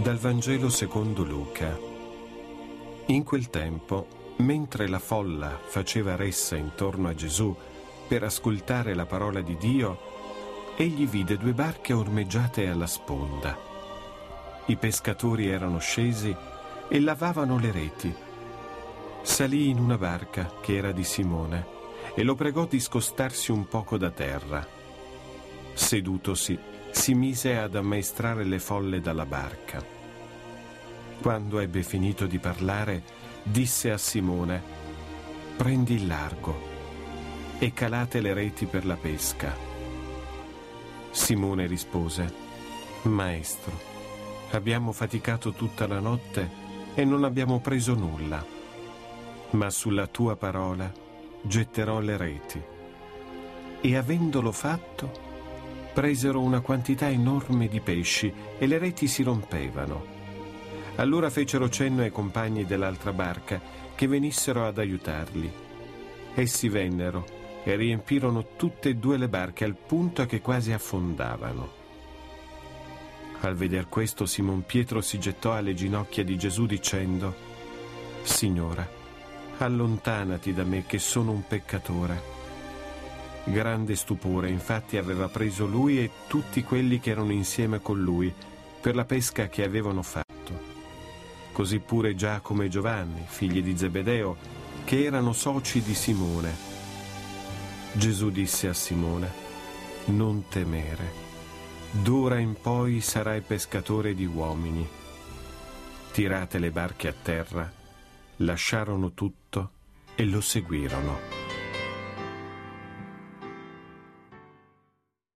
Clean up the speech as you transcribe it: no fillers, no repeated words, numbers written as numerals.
Dal Vangelo secondo Luca. In quel tempo, mentre la folla faceva ressa intorno a Gesù per ascoltare la parola di Dio, egli vide 2 barche ormeggiate alla sponda. I pescatori erano scesi e lavavano le reti. Salì in una barca che era di Simone e lo pregò di scostarsi un poco da terra. Sedutosi, si mise ad ammaestrare le folle dalla barca. Quando ebbe finito di parlare, disse a Simone: «Prendi il largo e calate le reti per la pesca». Simone rispose: «Maestro, abbiamo faticato tutta la notte e non abbiamo preso nulla, ma sulla tua parola getterò le reti». E avendolo fatto, presero una quantità enorme di pesci e le reti si rompevano. Allora fecero cenno ai compagni dell'altra barca che venissero ad aiutarli. Essi vennero e riempirono tutte e 2 le barche al punto che quasi affondavano. Al veder questo, Simon Pietro si gettò alle ginocchia di Gesù dicendo: «Signora, allontanati da me che sono un peccatore». Grande stupore infatti aveva preso lui e tutti quelli che erano insieme con lui per la pesca che avevano fatto. Così pure Giacomo e Giovanni, figli di Zebedeo, che erano soci di Simone. Gesù disse a Simone: «Non temere, d'ora in poi sarai pescatore di uomini». Tirate le barche a terra, lasciarono tutto e lo seguirono.